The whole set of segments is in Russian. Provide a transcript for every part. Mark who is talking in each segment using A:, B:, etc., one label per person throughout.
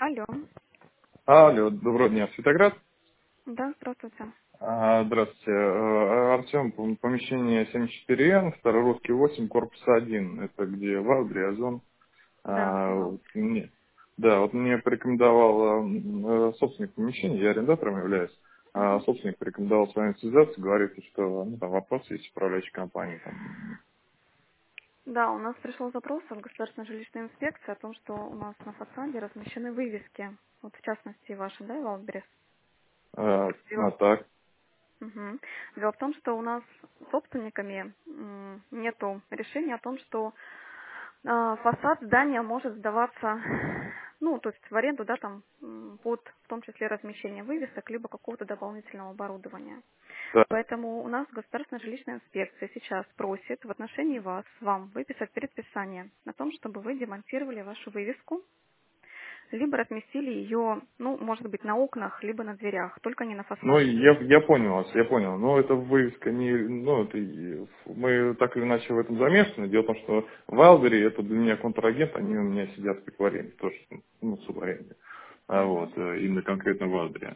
A: Алло.
B: Алло, доброго дня, Светоград.
A: Да, здравствуйте.
B: Здравствуйте. Артем, помещение 74Н, Старорусский 8, корпус 1. Это где Валбри, Озон.
A: Да,
B: Вот да, вот мне порекомендовал собственник помещения, я арендатором являюсь.
A: Мгм.
B: Собственник порекомендовал с вами связаться, говорит, что там вопросы есть управляющей компании.
A: Да, у нас пришел запрос от Государственной жилищной инспекции о том, что у нас на фасаде размещены вывески. Вот в частности ваши, да, Валберес? Дело,
B: Так.
A: Мгм. Дело в том, что у нас собственниками нету решения о том, что фасад здания может сдаваться, ну, то есть в аренду, да, там, под, в том числе, размещение вывесок, либо какого-то дополнительного оборудования.
B: Так.
A: Поэтому у нас государственная жилищная инспекция сейчас просит в отношении вас, вам выписать предписание о том, чтобы вы демонтировали вашу вывеску, либо разместили ее, ну, может быть, на окнах, либо на дверях, только не на
B: Ну,
A: фасаде.
B: я понял вас, я понял. Но это вывеска не... Ну, это, мы так или иначе в этом замешаны. Дело в том, что Вайлдберри это для меня контрагент, они у меня сидят в аренде, тоже, ну, субаренде.
A: Мгм.
B: Именно конкретно Вайлдберри.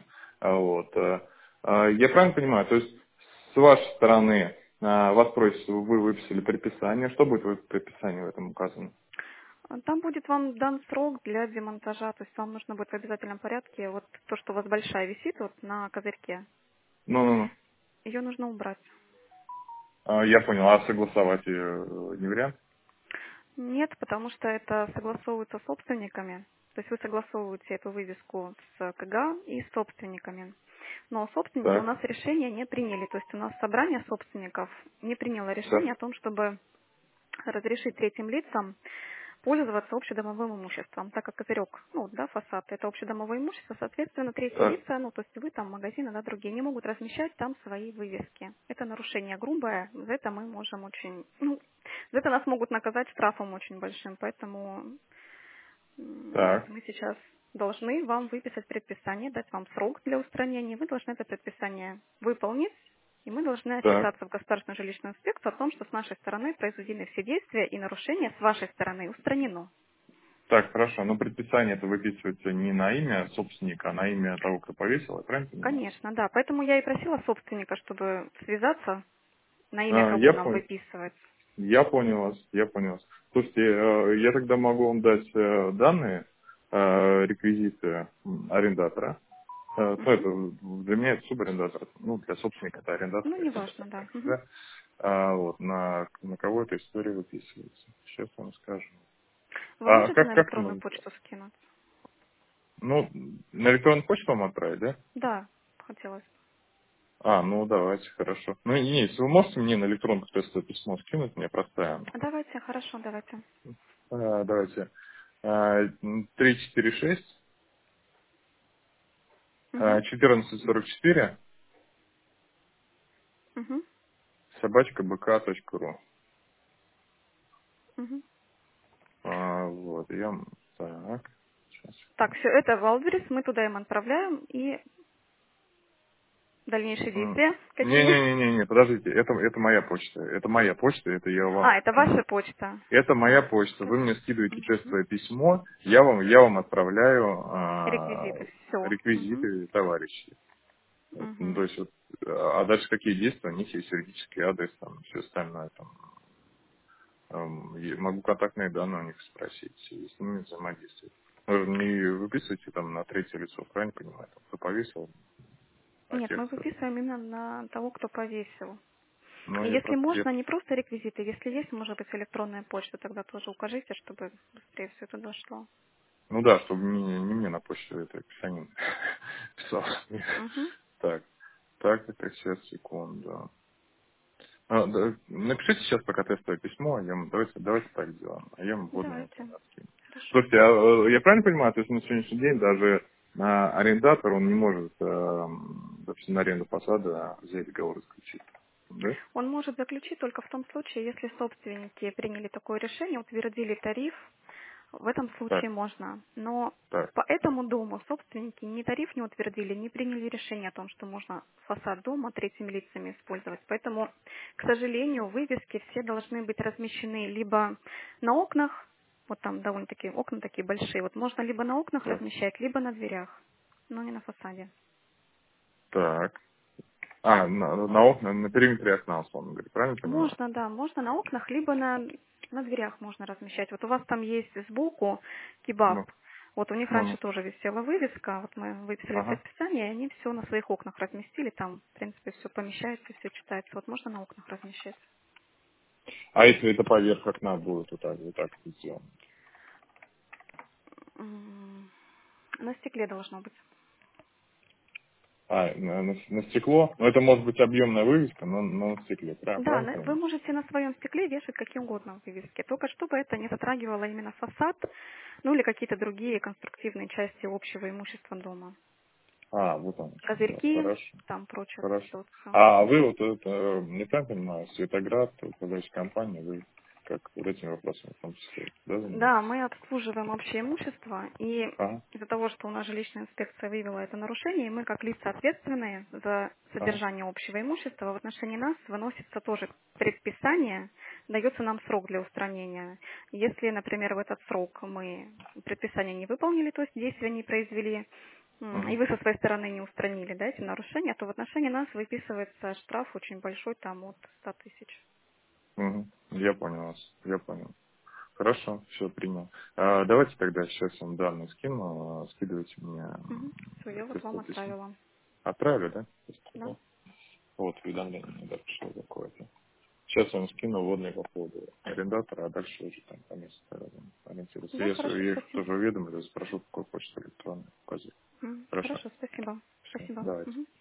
B: Я правильно понимаю, то есть с вашей стороны вас просят, чтобы вы выписали предписание. Что будет в предписании в этом указано?
A: Там будет вам дан срок для демонтажа, то есть вам нужно будет в обязательном порядке, вот то, что у вас большая висит вот на козырьке,
B: Ну,
A: ее нужно убрать.
B: я понял, а согласовать ее не вариант?
A: Нет, потому что это согласовывается с собственниками. То есть вы согласовываете эту вывеску с КГ и с собственниками. Но собственники у
B: Так,
A: нас решение не приняли. То есть у нас собрание собственников не приняло
B: так,
A: решение о том, чтобы разрешить третьим лицам пользоваться общедомовым имуществом, так как козырек, ну, да, фасад, это общедомовое имущество, соответственно, третьи
B: так,
A: лица, ну, то есть вы там, магазины, да, другие, не могут размещать там свои вывески. Это нарушение грубое, за это мы можем очень, ну, за это нас могут наказать штрафом очень большим, поэтому
B: так.
A: мы сейчас должны вам выписать предписание, дать вам срок для устранения, вы должны это предписание выполнить, и мы должны
B: Так,
A: отчитаться в Государственную жилищную инспекцию о том, что с нашей стороны произведены все действия и нарушение с вашей стороны устранено.
B: так, хорошо. Но предписание это выписывается не на имя собственника, а на имя того, кто повесил, я правильно понимаю?
A: Конечно, да. Поэтому я и просила собственника, чтобы связаться, на имя кого
B: Я
A: нам
B: понял.
A: выписывать.
B: Я понял вас, я понял вас. Слушайте, я тогда могу вам дать данные, реквизиты арендатора. Ну,
A: Мгм.
B: это для меня это субарендатор. Ну, для собственника это арендатор.
A: Ну, неважно, да. Мгм.
B: Да? Вот, на кого эта история выписывается. Сейчас вам скажу.
A: Вы можете на
B: Как это
A: электронную
B: можно сделать?
A: почту скинуть?
B: Ну, на электронную почту вам отправить, да?
A: Да, хотелось.
B: Ну давайте, хорошо. Ну, не, если вы можете мне на электронку тестовое письмо скинуть, мне простая.
A: Давайте, хорошо, давайте.
B: Давайте. 346
A: Угу.
B: 1444
A: Угу.
B: собачка бк.ру.
A: Угу.
B: Вот, я... Так, сейчас.
A: Так, все, это Валберес, мы туда им отправляем, и дальнейшие действия какие?
B: Не, подождите, это моя почта. Это моя почта, это я вам...
A: Это ваша почта.
B: Это моя почта. Вы мне скидываете
A: Мгм.
B: тестовое письмо, я вам отправляю
A: Реквизиты, все. Угу.
B: реквизиты товарищей. Вот. Ну,
A: Угу.
B: то есть, вот, а дальше какие действия, у них есть юридический адрес, там, все остальное, там, могу контактные данные у них спросить, и с ними взаимодействовать. Вы же не выписываете там на третье лицо, правильно понимаю, там, кто повесил, на
A: Нет,
B: тех,
A: мы
B: кто...
A: выписываем именно на того, кто повесил.
B: Ну,
A: И
B: я
A: если
B: просто...
A: можно, не просто реквизиты, если есть, может быть, электронная почта, тогда тоже укажите, чтобы быстрее все это дошло.
B: Ну да, чтобы не мне на почту это писанин писал.
A: Угу.
B: Так, это сейчас, секунду. Да, напишите сейчас пока тестовое письмо, давайте так сделаем, а я вам вводную
A: Давайте.
B: информацию скину.
A: Хорошо.
B: Слушайте, я правильно понимаю, то есть на сегодняшний день даже арендатор, он не может, допустим, на аренду фасада взять договор заключить, да?
A: Он может заключить только в том случае, если собственники приняли такое решение, утвердили тариф. В этом
B: Так,
A: случае можно. Но
B: так,
A: по этому дому собственники ни тариф не утвердили, не приняли решение о том, что можно фасад дома третьими лицами использовать. Поэтому, к сожалению, вывески все должны быть размещены либо на окнах, Вот там довольно-таки окна такие большие. Вот можно либо на окнах
B: Так.
A: размещать, либо на дверях, но не на фасаде.
B: Так. На окна, на периметре окна, условно говоря, правильно понимаю?
A: Можно, да, можно на окнах, либо на дверях можно размещать. Вот у вас там есть сбоку кебаб.
B: Ну,
A: Вот у них
B: ну, ну.
A: раньше тоже висела вывеска. Вот мы выписали
B: Ага.
A: предписание, и они все на своих окнах разместили. Там, в принципе, все помещается, все читается. Вот можно на окнах размещать.
B: А если это поверх окна будет вот так вот сделано?
A: На стекле должно быть.
B: На стекло? Ну, это может быть объемная вывеска, но на стекле,
A: Да,
B: правильно
A: вы
B: понимаю?
A: можете на своем стекле вешать какие угодно вывески, только чтобы это не затрагивало именно фасад, ну или какие-то другие конструктивные части общего имущества дома.
B: Вот он. Да,
A: Козырьки,
B: хорошо.
A: там прочее, вот
B: Хорошо.
A: это вот все.
B: А вы вот это, не так понимаю, Светоград, управляющая компания, вы как вот этими вопросами в том числе, да,
A: Да,
B: занимаетесь?
A: мы обслуживаем общее имущество, и
B: Ага,
A: из-за того, что у нас жилищная инспекция выявила это нарушение, и мы как лица ответственные за
B: ага,
A: содержание общего имущества, в отношении нас выносится тоже предписание, дается нам срок для устранения. Если, например, в этот срок мы предписание не выполнили, то есть действия не произвели, и
B: угу,
A: вы со своей стороны не устранили, да, эти нарушения, то в отношении нас выписывается штраф очень большой, там от 100 тысяч.
B: угу. Я понял вас, я понял. Хорошо, все, принял. Давайте тогда сейчас вам данные скину, скидывайте мне
A: Все, я вот вам
B: тестовое письмо.
A: отправила.
B: Отправили, да?
A: Да.
B: Вот, уведомление, да, пришло какое-то. Сейчас я вам скину вводные по поводу арендатора, а дальше уже там по месту ориентируюсь.
A: Да,
B: Если
A: хорошо,
B: я их
A: спасибо.
B: тоже уведомлю, спрошу, какой почту электронную указать. Хорошо?
A: Хорошо, спасибо.
B: Все,
A: Спасибо.
B: давайте.
A: Мгм.